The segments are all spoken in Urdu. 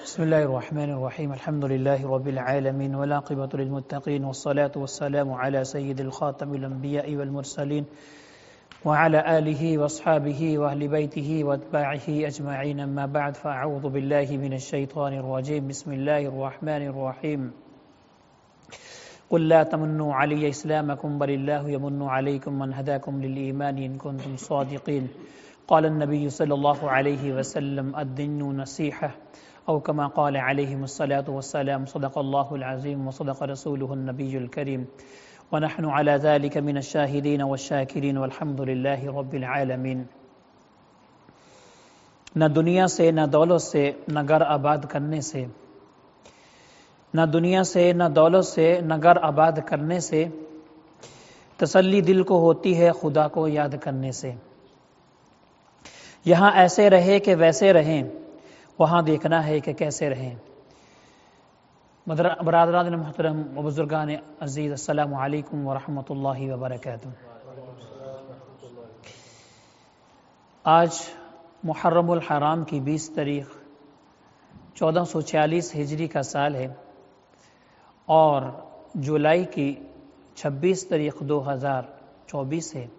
بسم الله الرحمن الرحيم الحمد لله رب العالمين والعاقبة للمتقين والصلاة والسلام على سيد الخاتم الأنبياء والمرسلين وعلى آله وأصحابه وأهل بيته وأتباعه أجمعين أما بعد فأعوذ بالله من الشيطان الرجيم بسم الله الرحمن الرحيم قل لا تمنوا علي إسلامكم بل الله يمن عليكم من هداكم للإيمان إن كنتم صادقين قال النبي صلى الله عليه وسلم الدين نصيحة أو كما قال عليهم الصلاة والسلام صدق الله العظيم وصدق رسوله النبي الكريم ونحن على ذلك من الشاهدين والشاكرين والحمد لله رب العالمين۔ نہ دنیا سے نہ دولت سے نہ گھر آباد کرنے سے، نہ دنیا سے نہ دولت سے نہ گھر آباد کرنے سے تسلی دل کو ہوتی ہے خدا کو یاد کرنے سے۔ یہاں ایسے رہے کہ ویسے رہیں، وہاں دیکھنا ہے کہ کیسے رہیں۔ برادران محترم و بزرگان عزیز، السلام علیکم ورحمۃ اللہ وبرکاتہ۔ آج محرم الحرام کی 20 تاریخ 1446 ہجری کا سال ہے اور جولائی کی 26 تاریخ 2024 ہے۔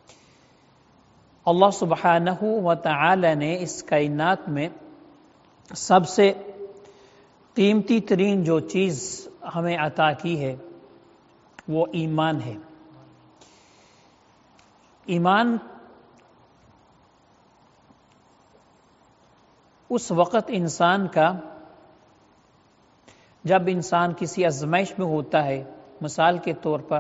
اللہ سبحانہ و تعالی نے اس کائنات میں سب سے قیمتی ترین جو چیز ہمیں عطا کی ہے وہ ایمان ہے۔ ایمان اس وقت انسان کا جب انسان کسی آزمائش میں ہوتا ہے، مثال کے طور پر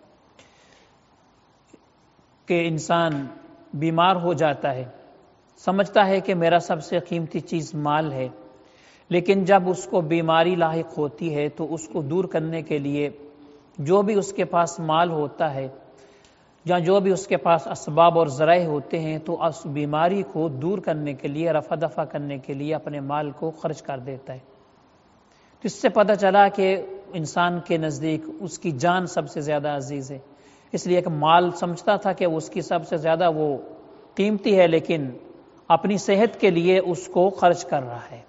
کہ انسان بیمار ہو جاتا ہے، سمجھتا ہے کہ میرا سب سے قیمتی چیز مال ہے، لیکن جب اس کو بیماری لاحق ہوتی ہے تو اس کو دور کرنے کے لیے جو بھی اس کے پاس مال ہوتا ہے یا جو بھی اس کے پاس اسباب اور ذرائع ہوتے ہیں تو اس بیماری کو دور کرنے کے لیے، رفع دفع کرنے کے لیے اپنے مال کو خرچ کر دیتا ہے۔ تو اس سے پتہ چلا کہ انسان کے نزدیک اس کی جان سب سے زیادہ عزیز ہے، اس لیے کہ مال سمجھتا تھا کہ اس کی سب سے زیادہ وہ قیمتی ہے، لیکن اپنی صحت کے لیے اس کو خرچ کر رہا ہے۔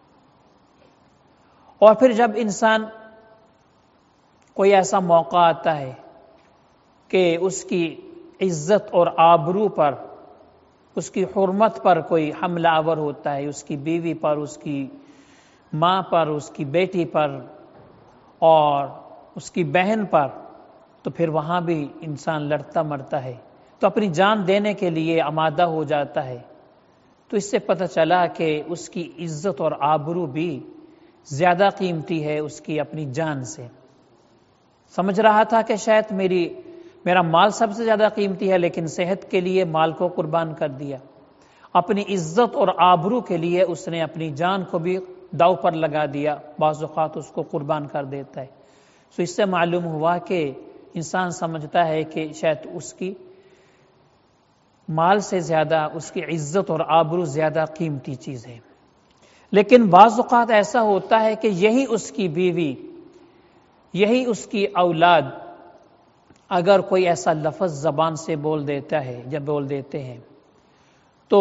اور پھر جب انسان کوئی ایسا موقع آتا ہے کہ اس کی عزت اور آبرو پر، اس کی حرمت پر کوئی حملہ آور ہوتا ہے، اس کی بیوی پر، اس کی ماں پر، اس کی بیٹی پر اور اس کی بہن پر، تو پھر وہاں بھی انسان لڑتا مرتا ہے، تو اپنی جان دینے کے لیے آمادہ ہو جاتا ہے۔ تو اس سے پتہ چلا کہ اس کی عزت اور آبرو بھی زیادہ قیمتی ہے اس کی اپنی جان سے۔ سمجھ رہا تھا کہ شاید میرا مال سب سے زیادہ قیمتی ہے، لیکن صحت کے لیے مال کو قربان کر دیا۔ اپنی عزت اور آبرو کے لیے اس نے اپنی جان کو بھی داؤ پر لگا دیا، بعض اوقات اس کو قربان کر دیتا ہے۔ تو اس سے معلوم ہوا کہ انسان سمجھتا ہے کہ شاید اس کی مال سے زیادہ اس کی عزت اور آبرو زیادہ قیمتی چیز ہے، لیکن بعض اوقات ایسا ہوتا ہے کہ یہی اس کی بیوی، یہی اس کی اولاد اگر کوئی ایسا لفظ زبان سے بول دیتا ہے یا بول دیتے ہیں تو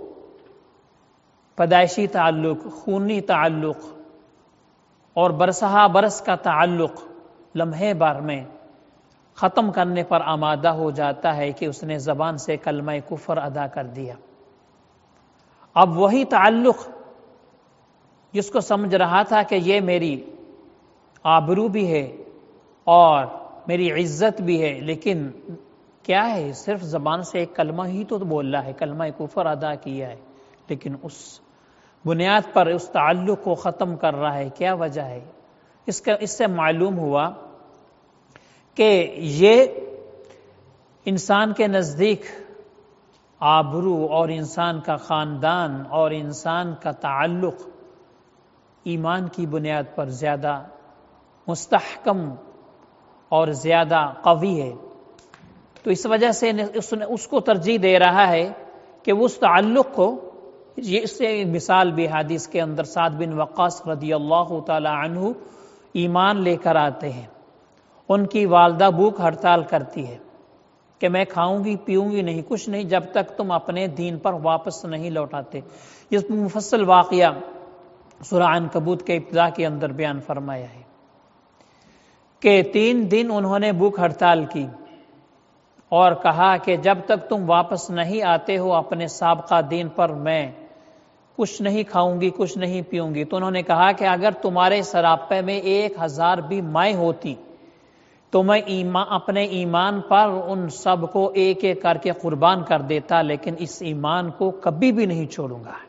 پیدائشی تعلق، خونی تعلق اور برسہا برس کا تعلق لمحے بھر میں ختم کرنے پر آمادہ ہو جاتا ہے کہ اس نے زبان سے کلمہ کفر ادا کر دیا۔ اب وہی تعلق جس کو سمجھ رہا تھا کہ یہ میری آبرو بھی ہے اور میری عزت بھی ہے، لیکن کیا ہے، صرف زبان سے ایک کلمہ ہی تو بول رہا ہے، کلمہ کفر ادا کیا ہے، لیکن اس بنیاد پر اس تعلق کو ختم کر رہا ہے۔ کیا وجہ ہے؟ اس سے معلوم ہوا کہ یہ انسان کے نزدیک آبرو اور انسان کا خاندان اور انسان کا تعلق ایمان کی بنیاد پر زیادہ مستحکم اور زیادہ قوی ہے۔ تو اس وجہ سے اس کو ترجیح دے رہا ہے کہ اس تعلق کو، اس سے مثال بھی حدیث کے اندر سعد بن وقاص رضی اللہ تعالی عنہ ایمان لے کر آتے ہیں، ان کی والدہ بھوک ہڑتال کرتی ہے کہ میں کھاؤں گی پیوں گی نہیں، کچھ نہیں جب تک تم اپنے دین پر واپس نہیں لوٹاتے۔ یہ مفصل واقعہ سورہ عنکبوت کے ابتدا کے اندر بیان فرمایا ہے کہ 3 دن انہوں نے بھوک ہڑتال کی اور کہا کہ جب تک تم واپس نہیں آتے ہو اپنے سابقہ دین پر، میں کچھ نہیں کھاؤں گی، کچھ نہیں پیوں گی۔ تو انہوں نے کہا کہ اگر تمہارے سراپے میں 1000 بھی مائیں ہوتی تو میں اپنے ایمان پر ان سب کو ایک ایک کر کے قربان کر دیتا، لیکن اس ایمان کو کبھی بھی نہیں چھوڑوں گا۔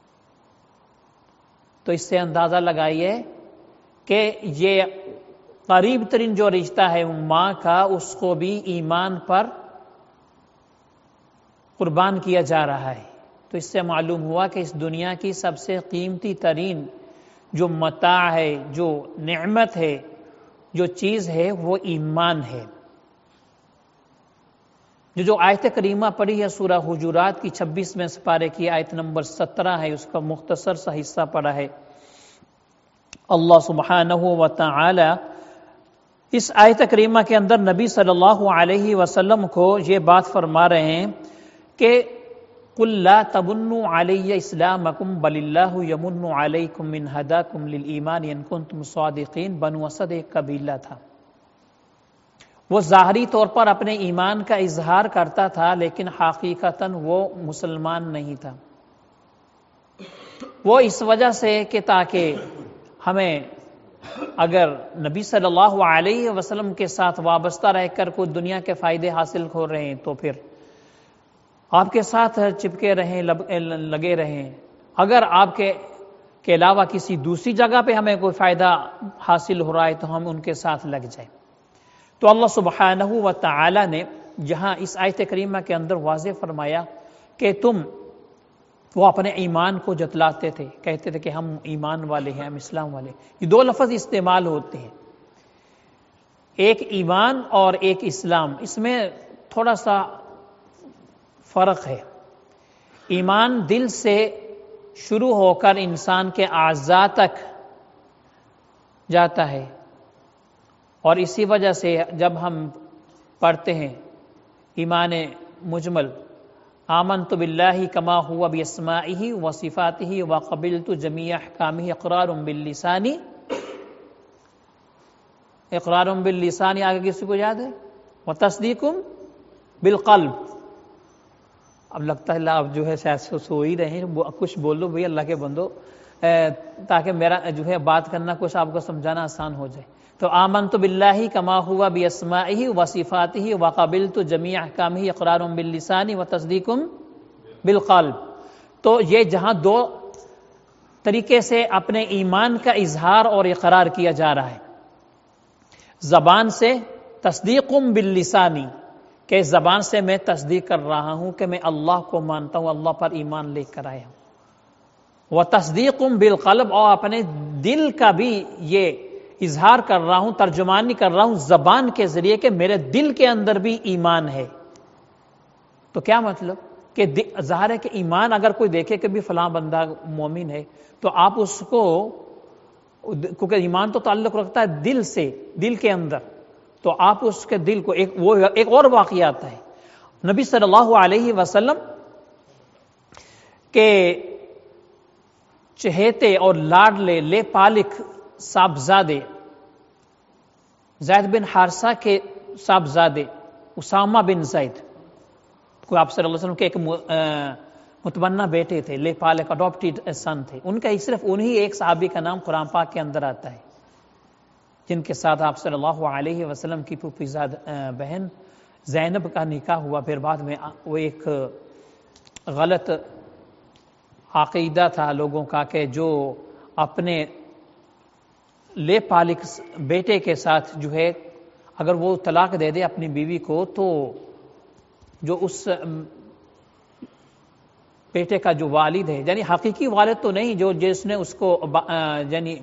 تو اس سے اندازہ لگائیے کہ یہ قریب ترین جو رشتہ ہے ماں کا، اس کو بھی ایمان پر قربان کیا جا رہا ہے۔ تو اس سے معلوم ہوا کہ اس دنیا کی سب سے قیمتی ترین جو متاع ہے، جو نعمت ہے، جو چیز ہے، وہ ایمان ہے۔ جو آیت کریمہ پڑھی ہے سورہ حجرات کی 26ویں سپارے کی آیت نمبر 17 ہے، اس کا مختصر سا حصہ پڑھا ہے۔ اللہ سبحانہ و تعالی اس آیت کریمہ کے اندر نبی صلی اللہ علیہ وسلم کو یہ بات فرما رہے ہیں کہ قُلْ لَا تَمُنُّوا عَلَيَّ إِسْلَامَكُمْ بَلِ اللَّهُ يَمُنُّ عَلَيْكُمْ مِنْ هَدَاكُمْ لِلْإِيمَانِ إِن كُنتُمْ صَادِقِينَ۔ بنو اسد ایک قبیلہ تھا، وہ ظاہری طور پر اپنے ایمان کا اظہار کرتا تھا، لیکن حقیقتاً وہ مسلمان نہیں تھا۔ وہ اس وجہ سے کہ تاکہ ہمیں اگر نبی صلی اللہ علیہ وسلم کے ساتھ وابستہ رہ کر کوئی دنیا کے فائدے حاصل ہو رہے ہیں تو پھر آپ کے ساتھ چپکے رہیں، لگے رہیں۔ اگر آپ کے علاوہ کسی دوسری جگہ پہ ہمیں کوئی فائدہ حاصل ہو رہا ہے تو ہم ان کے ساتھ لگ جائیں۔ تو اللہ سبحانہ و تعالی نے جہاں اس آیت کریمہ کے اندر واضح فرمایا کہ وہ اپنے ایمان کو جتلاتے تھے، کہتے تھے کہ ہم ایمان والے ہیں، ہم اسلام والے۔ یہ 2 لفظ استعمال ہوتے ہیں، ایک ایمان اور ایک اسلام۔ اس میں تھوڑا سا فرق ہے۔ ایمان دل سے شروع ہو کر انسان کے اعضاء تک جاتا ہے، اور اسی وجہ سے جب ہم پڑھتے ہیں ایمان مجمل، آمنت باللہ کما ہوا باسمائہ وصفاتہ وقبلت جمیع احکامہ، اقرار باللسان، اقرار باللسان آگے کسی کو یاد ہے؟ وتصدیق بالقلب۔ اب لگتا ہے اللہ اب جو ہے شاید سو ہی رہے ہیں، کچھ بولو بھئی اللہ کے بندو، تاکہ میرا جو ہے بات کرنا کچھ آپ کو سمجھانا آسان ہو جائے۔ تو آمنت باللہ کما ہوا باسمائہ وصفاتہ وقبلت جمیع احکامہ، اقرار باللسان وتصدیق بالقلب۔ تو یہ جہاں 2 طریقے سے اپنے ایمان کا اظہار اور اقرار کیا جا رہا ہے، زبان سے تصدیق باللسانی، کہ زبان سے میں تصدیق کر رہا ہوں کہ میں اللہ کو مانتا ہوں، اللہ پر ایمان لے کر آیا ہوں، وتصدیق بالقلب، اور اپنے دل کا بھی یہ اظہار کر رہا ہوں، ترجمانی کر رہا ہوں زبان کے ذریعے کہ میرے دل کے اندر بھی ایمان ہے۔ تو کیا مطلب کہ ظاہر ہے کہ ایمان اگر کوئی دیکھے کہ بھی فلاں بندہ مومن ہے تو آپ اس کو، کیونکہ ایمان تو تعلق رکھتا ہے دل سے، دل کے اندر، تو آپ اس کے دل کو ایک اور واقعہ آتا ہے۔ نبی صلی اللہ علیہ وسلم کے چہیتے اور لاڈلے لے پالک صاحبزادے زید بن حارثہ کے صاحبزادے اسامہ بن زید، کو آپ صلی اللہ علیہ وسلم کے ایک متبنہ بیٹے تھے، لے پالک اڈاپٹیڈ سن تھے۔ ان کا صرف انہی ایک صحابی کا نام قرآن پاک کے اندر آتا ہے، جن کے ساتھ آپ صلی اللہ علیہ وسلم کی پھوپھیزاد بہن زینب کا نکاح ہوا۔ پھر بعد میں وہ ایک غلط عقیدہ تھا لوگوں کا کہ جو اپنے لے پالک بیٹے کے ساتھ جو ہے اگر وہ طلاق دے دے اپنی بیوی کو، تو جو اس بیٹے کا جو والد ہے، یعنی حقیقی والد تو نہیں، جو جس نے اس کو یعنی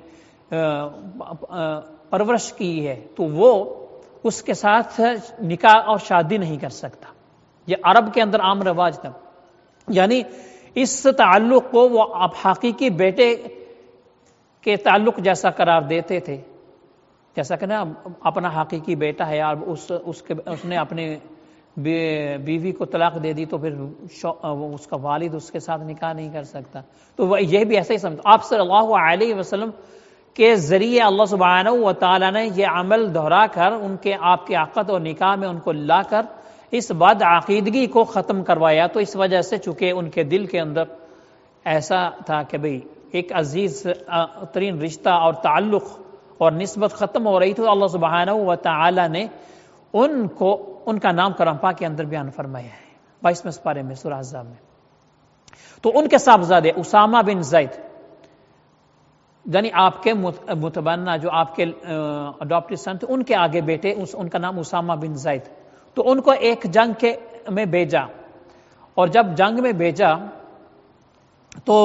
پرورش کی ہے، تو وہ اس کے ساتھ نکاح اور شادی نہیں کر سکتا۔ یہ عرب کے اندر عام رواج تھا، یعنی اس تعلق کو وہ اب حقیقی بیٹے کے تعلق جیسا قرار دیتے تھے، جیسا کہ نا اپنا حقیقی بیٹا ہے، اس نے اپنے بیوی کو طلاق دے دی تو پھر اس کا والد اس کے ساتھ نکاح نہیں کر سکتا. تو یہ بھی ایسا ہی سمجھتا. آپ صلی اللہ علیہ وسلم کے ذریعے اللہ سبحانہ و تعالیٰ نے یہ عمل دہرا کر ان کے آپ کے عقد اور نکاح میں ان کو لا کر اس بد عقیدگی کو ختم کروایا. تو اس وجہ سے چونکہ ان کے دل کے اندر ایسا تھا کہ بھئی ایک عزیز ترین رشتہ اور تعلق اور نسبت ختم ہو رہی، تو اللہ سبحانہ و تعالیٰ نے ان کا نام قرآن پاک کے اندر بیان فرمایا ہے 22ویں سپارے میں سورہ احزاب میں. تو ان کے صاحبزادے اسامہ بن زید، یعنی آپ کے متبنہ جو آپ کے اڈاپٹڈ سن تھے، ان کے آگے بیٹے، ان کا نام اسامہ بن زید. تو ان کو ایک جنگ میں بھیجا، اور جب جنگ میں بھیجا تو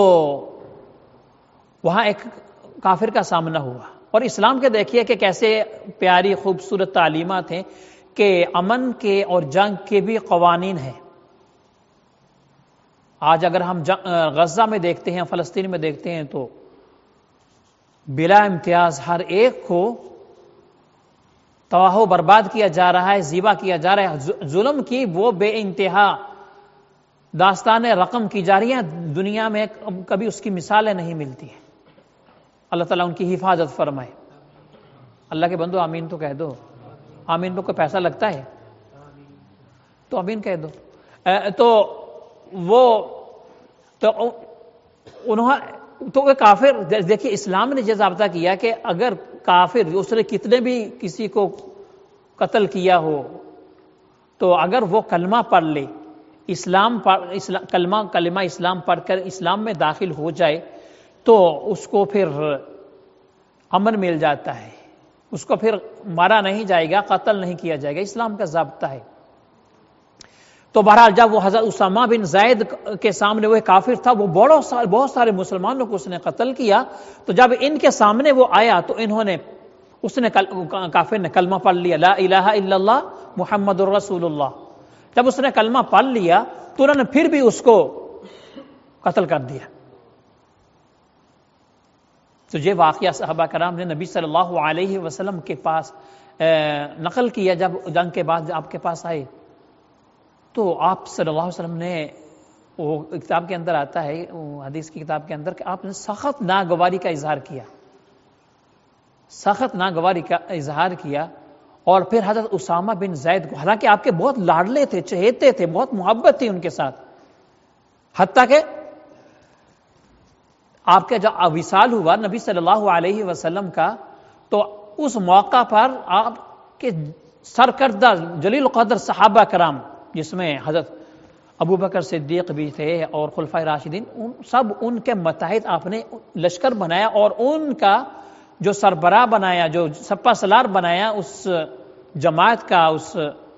وہاں ایک کافر کا سامنا ہوا. اور اسلام کے دیکھیے کہ کیسے پیاری خوبصورت تعلیمات ہیں کہ امن کے اور جنگ کے بھی قوانین ہیں. آج اگر ہم غزہ میں دیکھتے ہیں، فلسطین میں دیکھتے ہیں، تو بلا امتیاز ہر ایک کو تباہ و برباد کیا جا رہا ہے، ذبح کیا جا رہا ہے. ظلم کی وہ بے انتہا داستانیں رقم کی جا رہی ہیں، دنیا میں کبھی اس کی مثالیں نہیں ملتی ہیں. اللہ تعالیٰ ان کی حفاظت فرمائے. اللہ کے بندو آمین تو کہہ دو. آمین پہ کوئی پیسہ لگتا ہے تو آمین کہہ دو. تو وہ کافر، دیکھیے اسلام نے یہ ضابطہ کیا کہ اگر کافر اس نے کتنے بھی کسی کو قتل کیا ہو، تو اگر وہ کلمہ پڑھ لے، کلمہ اسلام پڑھ کر اسلام میں داخل ہو جائے، تو اس کو پھر امن مل جاتا ہے، اس کو پھر مارا نہیں جائے گا، قتل نہیں کیا جائے گا. اسلام کا ضابطہ ہے. تو بہرحال جب وہ حضرت اسامہ بن زید کے سامنے وہ کافر تھا، وہ بہت سارے مسلمانوں کو اس نے قتل کیا. تو جب ان کے سامنے وہ آیا تو کافر نے کلمہ پڑھ لیا، لا الہ الا اللہ محمد الرسول اللہ. جب اس نے کلمہ پڑھ لیا تو انہوں نے پھر بھی اس کو قتل کر دیا. تو یہ واقعہ صحابہ کرام نے نبی صلی اللہ علیہ وسلم کے پاس نقل کیا. جب جنگ کے بعد آپ کے پاس آئے تو آپ صلی اللہ علیہ وسلم نے، وہ کتاب کے اندر آتا ہے، حدیث کی کتاب کے اندر، کہ آپ نے سخت ناگواری کا اظہار کیا، سخت ناگواری کا اظہار کیا. اور پھر حضرت اسامہ بن زید کو، حالانکہ آپ کے بہت لاڈلے تھے، چہیتے تھے، بہت محبت تھی ان کے ساتھ، حتیٰ کہ آپ کا جب وصال ہوا نبی صلی اللہ علیہ وسلم کا، تو اس موقع پر آپ کے سرکردہ جلیل القدر صحابہ کرام، جس میں حضرت ابو بکر صدیق بھی تھے اور خلفائے راشدین، سب ان کے متحد آپ نے لشکر بنایا اور ان کا جو سربراہ بنایا، جو سپہ سالار بنایا اس جماعت کا، اس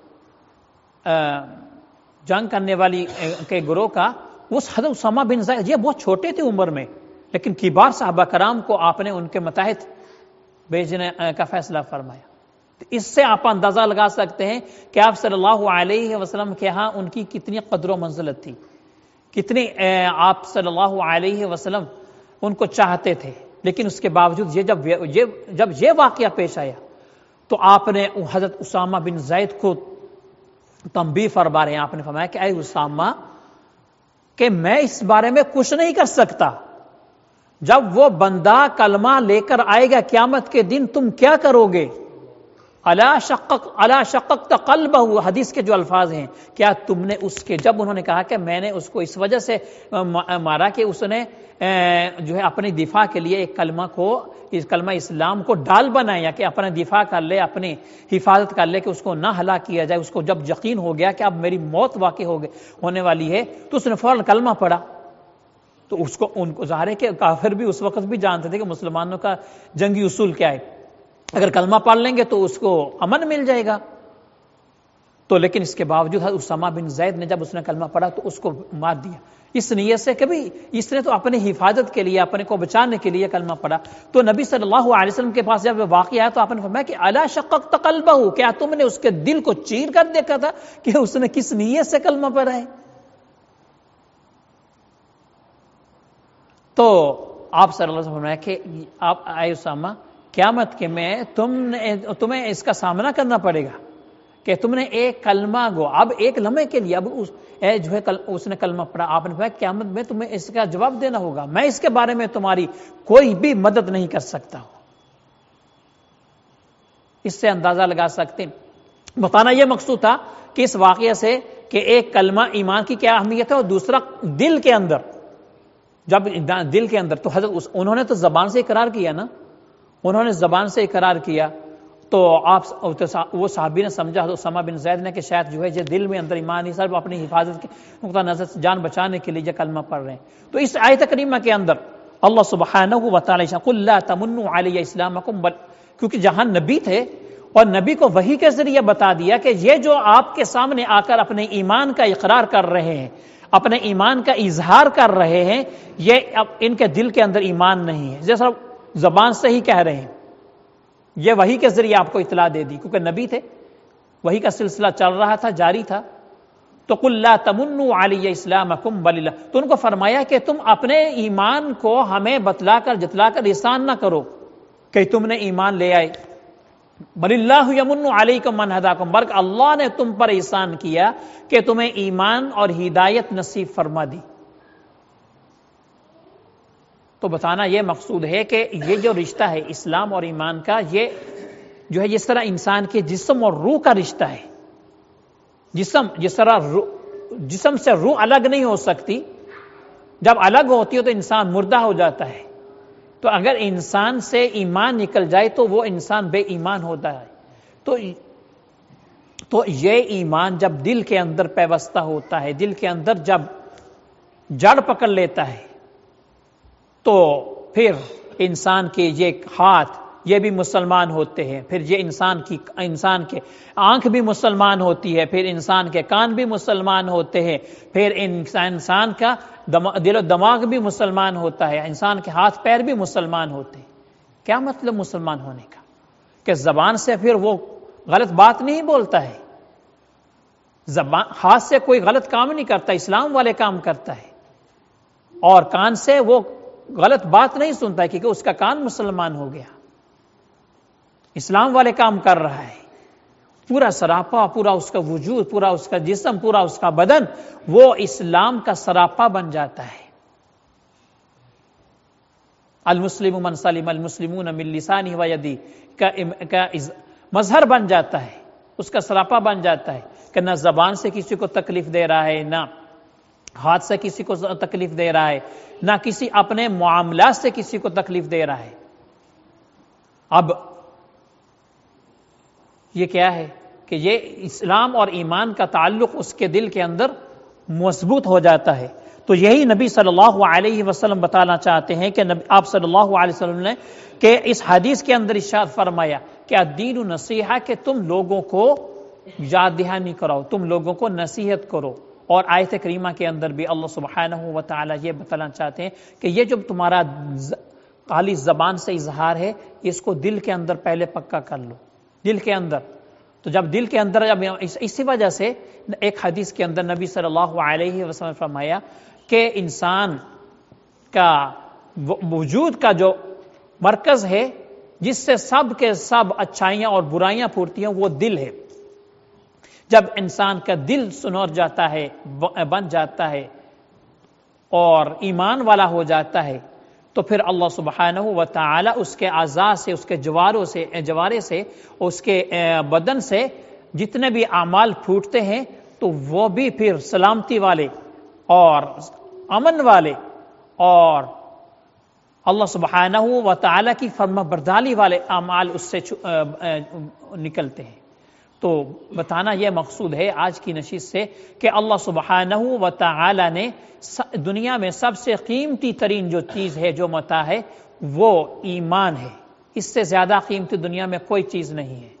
جنگ کرنے والی کے گروہ کا، اس حضرت اسامہ بن زید. یہ بہت چھوٹے تھے عمر میں، لیکن کبار صحابہ کرام کو آپ نے ان کے متحد بھیجنے کا فیصلہ فرمایا. اس سے آپ اندازہ لگا سکتے ہیں کہ آپ صلی اللہ علیہ وسلم کے ہاں ان کی کتنی قدر و منزلت تھی، کتنی آپ صلی اللہ علیہ وسلم ان کو چاہتے تھے. لیکن اس کے باوجود جب یہ واقعہ پیش آیا تو آپ نے حضرت اسامہ بن زید کو تنبیہ فرما رہے ہیں. آپ نے فرمایا کہ اے اسامہ، کہ میں اس بارے میں کچھ نہیں کر سکتا. جب وہ بندہ کلمہ لے کر آئے گا قیامت کے دن، تم کیا کرو گے؟ الا شققت قلبہ، حدیث کے جو الفاظ ہیں، کیا تم نے اس کے، جب انہوں نے کہا کہ میں نے اس کو اس وجہ سے مارا کہ اس نے جو ہے اپنی دفاع کے لیے ایک کلمہ اسلام کو ڈال بنایا کہ اپنا دفاع کر لے، اپنی حفاظت کر لے کہ اس کو نہ ہلاک کیا جائے. اس کو جب یقین ہو گیا کہ اب میری موت واقع ہونے والی ہے، تو اس نے فوراً کلمہ پڑھا. تو ان کو ظاہر ہے کہ کافر بھی اس وقت بھی جانتے تھے کہ مسلمانوں کا جنگی اصول کیا ہے، اگر کلمہ پڑھ لیں گے تو اس کو امن مل جائے گا. تو لیکن اس کے باوجود اسامہ بن زید نے جب اس نے کلمہ پڑھا تو اس کو مار دیا، اس نیت سے کہ اس نے تو اپنی حفاظت کے لیے، اپنے کو بچانے کے لیے کلمہ پڑھا. تو نبی صلی اللہ علیہ وسلم کے پاس جب واقعہ آیا تو آپ نے فرمایا کہ الا شققت قلبہ، کیا تم نے اس کے دل کو چیر کر دیکھا تھا کہ اس نے کس نیت سے کلمہ پڑھا ہے؟ تو آپ صلی اللہ علیہ وسلم نے فرمایا کہ اے اسامہ، قیامت کے میں تمہیں اس کا سامنا کرنا پڑے گا کہ تم نے ایک کلمہ گو، اب ایک لمحے کے لیے اب جو ہے اس نے کلمہ پڑھا، آپ نے کہا قیامت میں تمہیں اس کا جواب دینا ہوگا، میں اس کے بارے میں تمہاری کوئی بھی مدد نہیں کر سکتا ہوں۔ اس سے اندازہ لگا سکتے ہیں، بتانا یہ مقصود تھا کہ اس واقعے سے کہ ایک کلمہ ایمان کی کیا اہمیت ہے، اور دوسرا دل کے اندر، جب دل کے اندر، تو حضرت انہوں نے تو زبان سے اقرار کیا نا، انہوں نے زبان سے اقرار کیا، تو آپ وہ صحابی نے سمجھا حضرت اسامہ بن زید نے کہ شاید جو ہے یہ دل میں اندر ایمان ہی، صرف اپنی حفاظت کے نقطہ نظر سے جان بچانے کے لیے یہ کلمہ پڑھ رہے ہیں۔ تو اس آیت کریمہ کے اندر اللہ سبحانہ و تعالی قل لا تمنوا علی اسلامکم، کیونکہ جہاں نبی تھے اور نبی کو وحی کے ذریعے بتا دیا کہ یہ جو آپ کے سامنے آ کر اپنے ایمان کا اقرار کر رہے ہیں، اپنے ایمان کا اظہار کر رہے ہیں، یہ اب ان کے دل کے اندر ایمان نہیں ہے، جیسا زبان سے ہی کہہ رہے ہیں، یہ وحی کے ذریعے آپ کو اطلاع دے دی، کیونکہ نبی تھے، وحی کا سلسلہ چل رہا تھا، جاری تھا۔ تو قل لا تمنوا علی اسلامکم بل اللہ، تو ان کو فرمایا کہ تم اپنے ایمان کو ہمیں بتلا کر جتلا کر احسان نہ کرو کہ تم نے ایمان لے آئے، بل اللہ یمن علیکم من ہداکم، بلکہ اللہ نے تم پر احسان کیا کہ تمہیں ایمان اور ہدایت نصیب فرما دی۔ تو بتانا یہ مقصود ہے کہ یہ جو رشتہ ہے اسلام اور ایمان کا، یہ جو ہے جس طرح انسان کے جسم اور روح کا رشتہ ہے، جس طرح جسم سے روح الگ نہیں ہو سکتی، جب الگ ہوتی ہے تو انسان مردہ ہو جاتا ہے، تو اگر انسان سے ایمان نکل جائے تو وہ انسان بے ایمان ہوتا ہے۔ تو یہ ایمان جب دل کے اندر پیوستہ ہوتا ہے، دل کے اندر جب جڑ پکڑ لیتا ہے، تو پھر انسان کے یہ ہاتھ یہ بھی مسلمان ہوتے ہیں، پھر یہ انسان کے آنکھ بھی مسلمان ہوتی ہے، پھر انسان کے کان بھی مسلمان ہوتے ہیں، پھر انسان کا دل و دماغ بھی مسلمان ہوتا ہے، انسان کے ہاتھ پیر بھی مسلمان ہوتے ہیں۔ کیا مطلب مسلمان ہونے کا؟ کہ زبان سے پھر وہ غلط بات نہیں بولتا ہے، ہاتھ سے کوئی غلط کام نہیں کرتا، اسلام والے کام کرتا ہے، اور کان سے وہ غلط بات نہیں سنتا ہے کیونکہ اس کا کان مسلمان ہو گیا، اسلام والے کام کر رہا ہے، پورا سراپا، پورا اس کا وجود، پورا اس کا جسم، پورا اس کا بدن وہ اسلام کا سراپا بن جاتا ہے۔ المسلم من سلم المسلمون من لسانہ و یدہ کا مظہر بن جاتا ہے، اس کا سراپا بن جاتا ہے کہ نہ زبان سے کسی کو تکلیف دے رہا ہے، نہ ہاتھ سے کسی کو تکلیف دے رہا ہے، نہ کسی اپنے معاملات سے کسی کو تکلیف دے رہا ہے۔ اب یہ کیا ہے کہ یہ اسلام اور ایمان کا تعلق اس کے دل کے اندر مضبوط ہو جاتا ہے۔ تو یہی نبی صلی اللہ علیہ وسلم بتانا چاہتے ہیں کہ آپ صلی اللہ علیہ وسلم نے کہ اس حدیث کے اندر ارشاد فرمایا کہ الدین نصیحہ، کہ تم لوگوں کو یاد دہانی کراؤ، تم لوگوں کو نصیحت کرو۔ اور آیت کریمہ کے اندر بھی اللہ سبحانہ و تعالی یہ بتانا چاہتے ہیں کہ یہ جو تمہارا خالی زبان سے اظہار ہے، اس کو دل کے اندر پہلے پکا کر لو، دل کے اندر۔ تو جب دل کے اندر، اسی وجہ سے ایک حدیث کے اندر نبی صلی اللہ علیہ وسلم فرمایا کہ انسان کا وجود کا جو مرکز ہے، جس سے سب کے سب اچھائیاں اور برائیاں پھوٹتی ہیں، وہ دل ہے۔ جب انسان کا دل سنور جاتا ہے، بن جاتا ہے اور ایمان والا ہو جاتا ہے، تو پھر اللہ سبحانہ و تعالی اس کے اعضاء سے، اس کے جوارے سے، اس کے بدن سے جتنے بھی اعمال پھوٹتے ہیں، تو وہ بھی پھر سلامتی والے اور امن والے اور اللہ سبحانہ و تعالی کی فرما برداری والے اعمال اس سے نکلتے ہیں۔ تو بتانا یہ مقصود ہے آج کی نشست سے کہ اللہ سبحانہ و تعالی نے دنیا میں سب سے قیمتی ترین جو چیز ہے، جو متاع ہے، وہ ایمان ہے۔ اس سے زیادہ قیمتی دنیا میں کوئی چیز نہیں ہے۔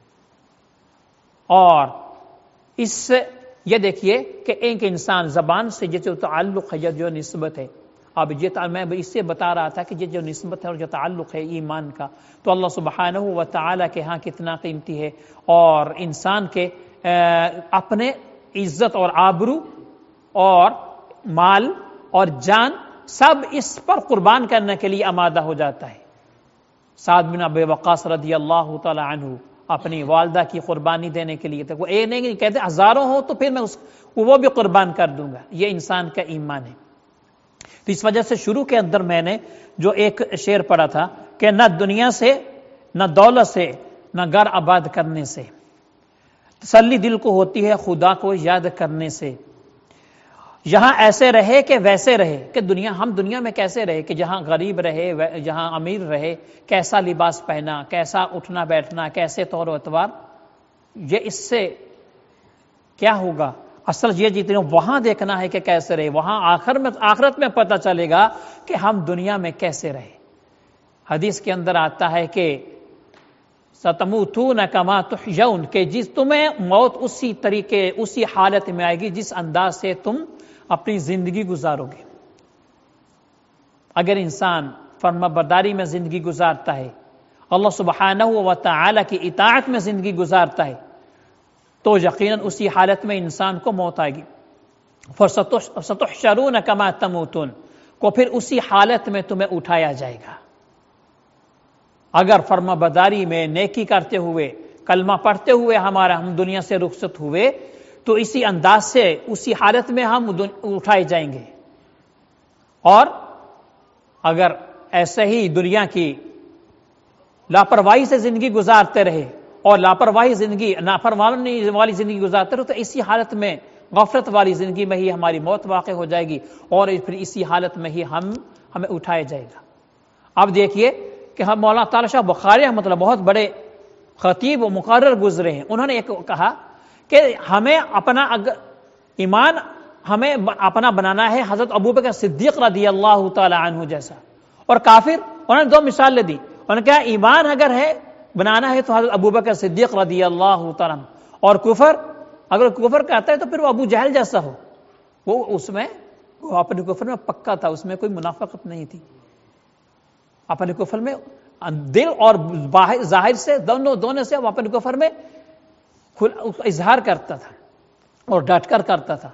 اور اس سے یہ دیکھیے کہ ایک انسان زبان سے جو تعلق ہے، جو نسبت ہے، اب میں اس سے بتا رہا تھا کہ یہ جو نسبت ہے اور جو تعلق ہے ایمان کا، تو اللہ سبحانہ و تعالی کے ہاں کتنا قیمتی ہے، اور انسان کے اپنے عزت اور آبرو اور مال اور جان سب اس پر قربان کرنے کے لیے آمادہ ہو جاتا ہے۔ سعد بن ابی وقاص رضی اللہ تعالی عنہ اپنی والدہ کی قربانی دینے کے لیے تک، وہ ایک نہیں کہتے ہزاروں ہو تو پھر میں وہ بھی قربان کر دوں گا. یہ انسان کا ایمان ہے. تو اس وجہ سے شروع کے اندر میں نے جو ایک شعر پڑھا تھا کہ نہ دنیا سے، نہ دولت سے، نہ گھر آباد کرنے سے، تسلی دل کو ہوتی ہے خدا کو یاد کرنے سے. یہاں ایسے رہے کہ ویسے رہے، کہ ہم دنیا میں کیسے رہے، کہ جہاں غریب رہے، جہاں امیر رہے، کیسا لباس پہنا، کیسا اٹھنا بیٹھنا، کیسے طور و اتوار، یہ اس سے کیا ہوگا؟ اصل یہ جتنے وہاں دیکھنا ہے کہ کیسے رہے، وہاں آخرت میں پتہ چلے گا کہ ہم دنیا میں کیسے رہے. حدیث کے اندر آتا ہے کہ ستموتون کما تحیون، کہ تمہیں موت اسی طریقے، اسی حالت میں آئے گی جس انداز سے تم اپنی زندگی گزارو گے. اگر انسان فرما برداری میں زندگی گزارتا ہے، اللہ سبحانہ و تعالی کی اطاعت میں زندگی گزارتا ہے، تو یقیناً اسی حالت میں انسان کو موت آئے گی. فَسَتُحْشَرُونَ كَمَا تَمُوتُونَ، کو پھر اسی حالت میں تمہیں اٹھایا جائے گا. اگر فرما برداری میں نیکی کرتے ہوئے، کلمہ پڑھتے ہوئے ہم دنیا سے رخصت ہوئے، تو اسی انداز سے اسی حالت میں ہم اٹھائے جائیں گے. اور اگر ایسے ہی دنیا کی لاپرواہی سے زندگی گزارتے رہے اور نافرمانی والی زندگی گزارتے رہے، تو اسی حالت میں، غفلت والی زندگی میں ہی ہماری موت واقع ہو جائے گی، اور پھر اسی حالت میں ہی ہمیں اٹھایا جائے گا. اب دیکھیے کہ ہم مولانا طاہر شاہ بخاری رحمۃ اللہ بہت بڑے خطیب و مقرر گزرے ہیں. انہوں نے ایک کہا کہ ہمیں اپنا ایمان ہمیں اپنا بنانا ہے حضرت ابوبکر صدیق رضی اللہ تعالی عنہ جیسا. اور کافر، انہوں نے 2 مثالیں دی. انہوں نے کہا ایمان اگر ہے بنانا ہے تو حضرت ابوبکر صدیق رضی اللہ تعالی عنہ، اور کفر اگر کفر کہتا ہے تو پھر وہ ابو جہل جیسا ہو. وہ اپنے کفر میں پکا تھا، اس میں کوئی منافقت نہیں تھی. اپنے کفر میں دل اور ظاہر سے دونوں سے وہ اپنے کفر میں اظہار کرتا تھا اور ڈٹ کر کرتا تھا.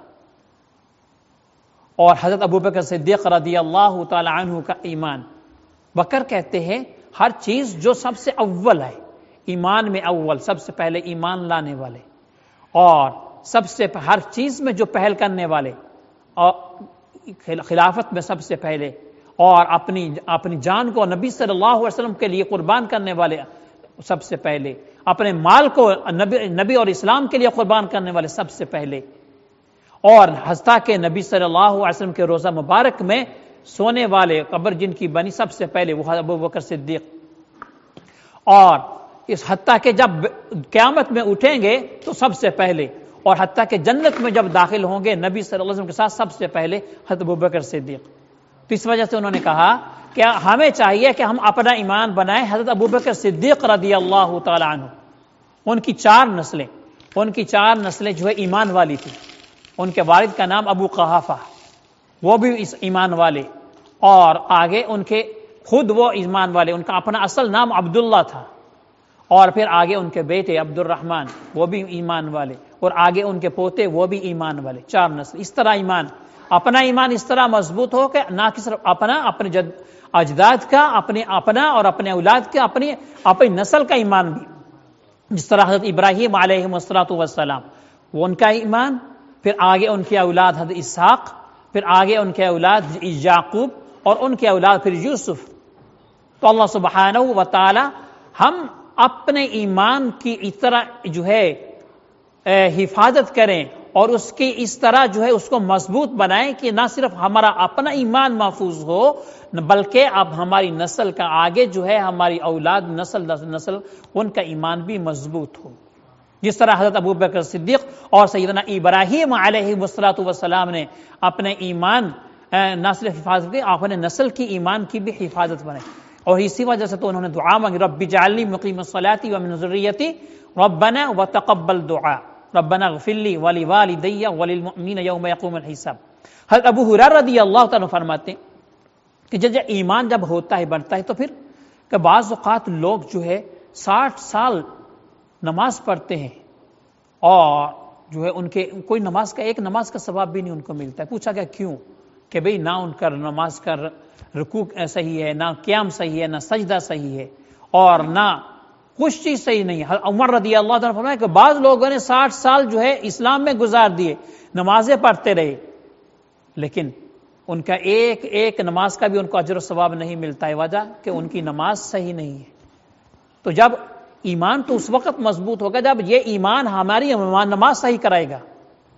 اور حضرت ابوبکر صدیق رضی اللہ تعالی عنہ کا ایمان، بکر کہتے ہیں ہر چیز جو سب سے اول ہے، ایمان میں اول، سب سے پہلے ایمان لانے والے، اور سب سے ہر چیز میں جو پہل کرنے والے، اور خلافت میں سب سے پہلے، اور اپنی جان کو نبی صلی اللہ علیہ وسلم کے لیے قربان کرنے والے سب سے پہلے، اپنے مال کو نبی اور اسلام کے لیے قربان کرنے والے سب سے پہلے، اور حتیٰ کہ نبی صلی اللہ علیہ وسلم کے روزہ مبارک میں سونے والے، قبر جن کی بنی سب سے پہلے وہ ابوبکر صدیق. اور اس حتیٰ کہ جب قیامت میں اٹھیں گے تو سب سے پہلے، اور حتیٰ کہ جنت میں جب داخل ہوں گے نبی صلی اللہ علیہ وسلم کے ساتھ سب سے پہلے حضرت ابوبکر صدیق. تو اس وجہ سے انہوں نے کہا کہ ہمیں چاہیے کہ ہم اپنا ایمان بنائیں حضرت ابوبکر صدیق رضی اللہ تعالی عنہ. ان کی 4 نسلیں جو ہے ایمان والی تھی. ان کے والد کا نام ابو قحافہ، وہ بھی اس ایمان والے، اور آگے ان کے خود وہ ایمان والے. ان کا اپنا اصل نام عبداللہ تھا، اور پھر آگے ان کے بیٹے عبد الرحمن وہ بھی ایمان والے، اور آگے ان کے پوتے وہ بھی ایمان والے. 4 نسل. اس طرح اپنا ایمان اس طرح مضبوط ہو کہ نہ کہ صرف اپنے اجداد کا، اپنا اور اپنے اولاد کا، اپنی نسل کا ایمان بھی. جس طرح حضرت ابراہیم علیہ السلام، وہ ان کا ایمان، پھر آگے ان کی اولاد حضرت اسحاق، پھر آگے ان کے اولاد یعقوب، اور ان کے اولاد پھر یوسف. تو اللہ سبحانہ و تعالی ہم اپنے ایمان کی اس طرح جو ہے حفاظت کریں، اور اس کی اس طرح جو ہے اس کو مضبوط بنائیں کہ نہ صرف ہمارا اپنا ایمان محفوظ ہو، بلکہ اب ہماری نسل کا آگے جو ہے ہماری اولاد نسل ان کا ایمان بھی مضبوط ہو. جس طرح حضرت ابوبکر صدیق اور سیدنا ابراہیم علیہ السلام نے اپنے ایمان نہ صرف حفاظت کی، اپنے نسل کی ایمان کی بھی حفاظت بنائی. اور اسی وجہ سے تو انہوں نے دعا مانگی، رب اجعلنی مقیم الصلاۃ ومن ذریتی ربنا وتقبل دعاء ربنا اغفر لی ولوالدی وللمؤمنین یوم یقوم الحساب. حضرت ابو ہریرہ رضی اللہ تعالیٰ فرماتے ہیں کہ جب ایمان جب ہوتا ہے، بڑھتا ہے، تو پھر کہ بعض اوقات لوگ جو ہے 60 سال نماز پڑھتے ہیں، اور جو ہے ان کے کوئی ایک نماز کا ثواب بھی نہیں ان کو ملتا ہے. پوچھا گیا کیوں؟ کہ بھئی نہ ان کا نماز کا رکوع صحیح ہے، نہ قیام صحیح ہے، نہ سجدہ صحیح ہے، اور نہ کچھ چیز صحیح نہیں ہے. عمر رضی اللہ عنہ فرمایا کہ بعض لوگوں نے 60 سال جو ہے اسلام میں گزار دیے، نمازیں پڑھتے رہے، لیکن ان کا ایک ایک نماز کا بھی ان کو اجر و ثواب نہیں ملتا ہے. وجہ کہ ان کی نماز صحیح نہیں ہے. تو جب ایمان تو اس وقت مضبوط ہوگا جب یہ ایمان ہماری نماز صحیح کرائے گا.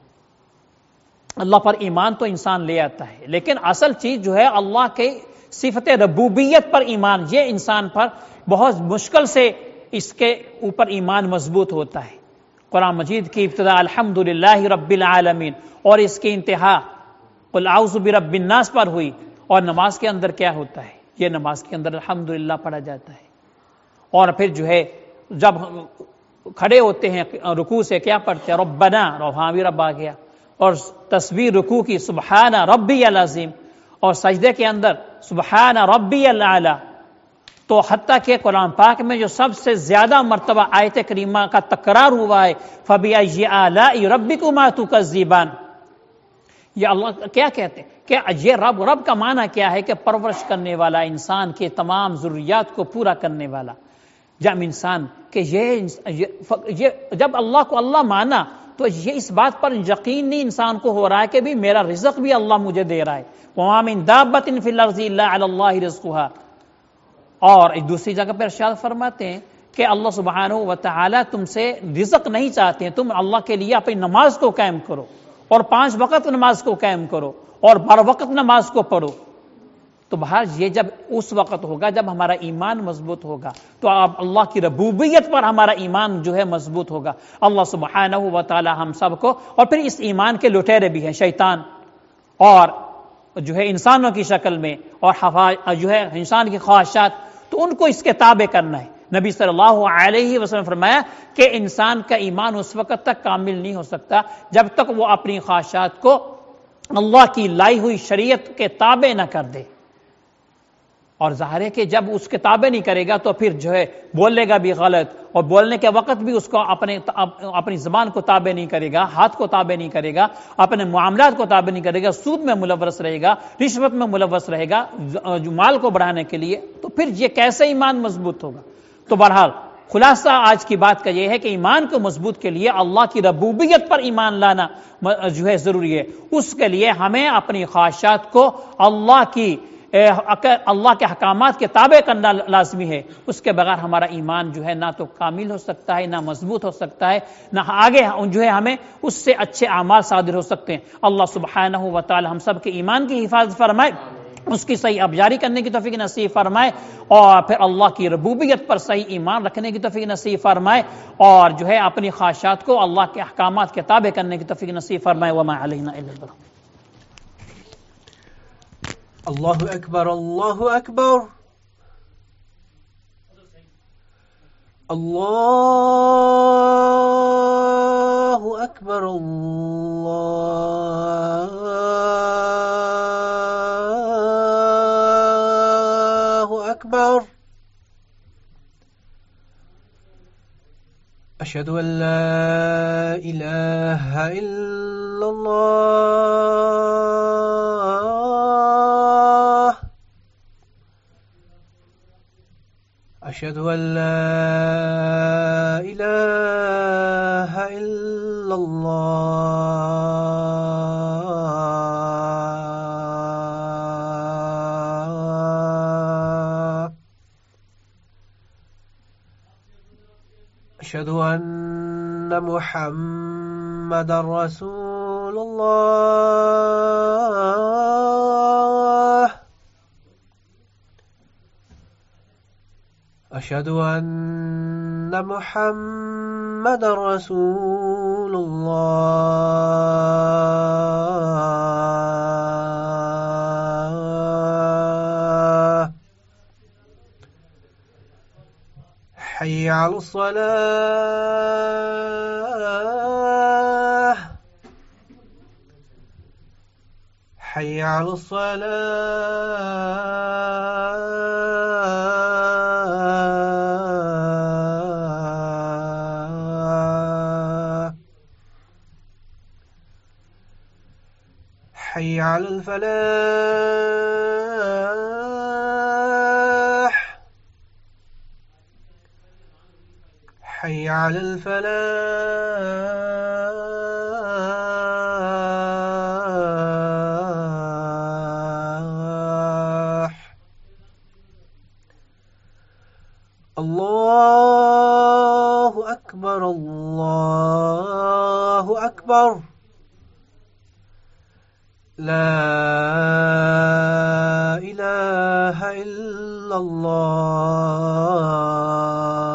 اللہ پر ایمان تو انسان لے آتا ہے، لیکن اصل چیز جو ہے اللہ کے صفت ربوبیت پر ایمان، یہ انسان پر بہت مشکل سے اس کے اوپر ایمان مضبوط ہوتا ہے. قرآن مجید کی ابتدا الحمدللہ رب العالمین اور اس کی انتہا قل اعوذ برب الناس پر ہوئی. اور نماز کے اندر کیا ہوتا ہے؟ یہ نماز کے اندر الحمدللہ پڑھا جاتا ہے. اور پھر جو ہے جب کھڑے ہوتے ہیں رکوع سے کیا پڑھتے ہیں؟ ربنا، وہاں بھی رب آ گیا. اور تسبیح رکوع کی سبحان ربی العظیم، اور سجدے کے اندر سبحان ربی الاعلی. تو حتیٰ کہ قرآن پاک میں جو سب سے زیادہ مرتبہ آیت کریمہ کا تکرار ہوا ہے فَبِأَيِّ آلَاءِ رَبِّكُمَا تُكَذِّبَانِ، یہ اللہ کیا کہتے ہیں کہ یہ رب کا معنی کیا ہے کہ پرورش کرنے والا، انسان کے تمام ضروریات کو پورا کرنے والا. جب انسان کہ یہ جب اللہ کو اللہ مانا تو یہ اس بات پر یقین نہیں انسان کو ہو رہا ہے کہ بھی میرا رزق بھی اللہ مجھے دے رہا ہے. وَمَا مِن دَابَّةٍ فِي الْأَرْضِ إِلَّا عَلَى اللَّهِ رِزْقُهَا. اور ایک دوسری جگہ پر ارشاد فرماتے ہیں کہ اللہ سبحانہ و تعالی تم سے رزق نہیں چاہتے ہیں، تم اللہ کے لیے اپنی نماز کو قائم کرو اور 5 وقت نماز کو قائم کرو اور بر وقت نماز کو پڑھو. تو بہر یہ جب اس وقت ہوگا جب ہمارا ایمان مضبوط ہوگا، تو اب اللہ کی ربوبیت پر ہمارا ایمان جو ہے مضبوط ہوگا. اللہ سبحانہ و تعالی ہم سب کو، اور پھر اس ایمان کے لٹیرے بھی ہیں شیطان اور جو ہے انسانوں کی شکل میں، اور جو ہے انسان کی خواہشات، تو ان کو اس کے تابع کرنا ہے. نبی صلی اللہ علیہ وسلم فرمایا کہ انسان کا ایمان اس وقت تک کامل نہیں ہو سکتا جب تک وہ اپنی خواہشات کو اللہ کی لائی ہوئی شریعت کے تابع نہ کر دے. اور ظاہر ہے کہ جب اس کے تابع نہیں کرے گا تو پھر جو ہے بولے گا بھی غلط، اور بولنے کے وقت بھی اس کو اپنی زبان کو تابع نہیں کرے گا، ہاتھ کو تابع نہیں کرے گا، اپنے معاملات کو تابع نہیں کرے گا، سود میں ملوث رہے گا، رشوت میں ملوث رہے گا مال کو بڑھانے کے لیے، تو پھر یہ کیسے ایمان مضبوط ہوگا؟ تو بہرحال خلاصہ آج کی بات کا یہ ہے کہ ایمان کو مضبوط کے لیے اللہ کی ربوبیت پر ایمان لانا جو ہے ضروری ہے. اس کے لیے ہمیں اپنی خواہشات کو اللہ کے احکامات کے تابع کرنا لازمی ہے. اس کے بغیر ہمارا ایمان جو ہے نہ تو کامل ہو سکتا ہے، نہ مضبوط ہو سکتا ہے، نہ آگے جو ہے ہمیں اس سے اچھے اعمال صادر ہو سکتے ہیں. اللہ سبحانہ و تعالی ہم سب کے ایمان کی حفاظت فرمائے، اس کی صحیح ابجاری کرنے کی توفیق نصیب فرمائے، اور پھر اللہ کی ربوبیت پر صحیح ایمان رکھنے کی توفیق نصیب فرمائے، اور جو ہے اپنی خواہشات کو اللہ کے احکامات کے تابع کرنے کی توفیق نصیب فرمائے. وما علینا الا البلاغ. اللہ اکبر، اللہ اکبر، اللہ اکبر، اللہ اکبر. اشہد ان لا الہ الا اللہ، اشہد ان لا الہ الا اللہ، اشہد ان محمد رسول اللہ، اشہد ان محمد رسول اللہ. حی علی الصلاة، حی علی الصلاة، حی علی الفلاح، حي على الفلاح الله أكبر الله أكبر لا إله إلا الله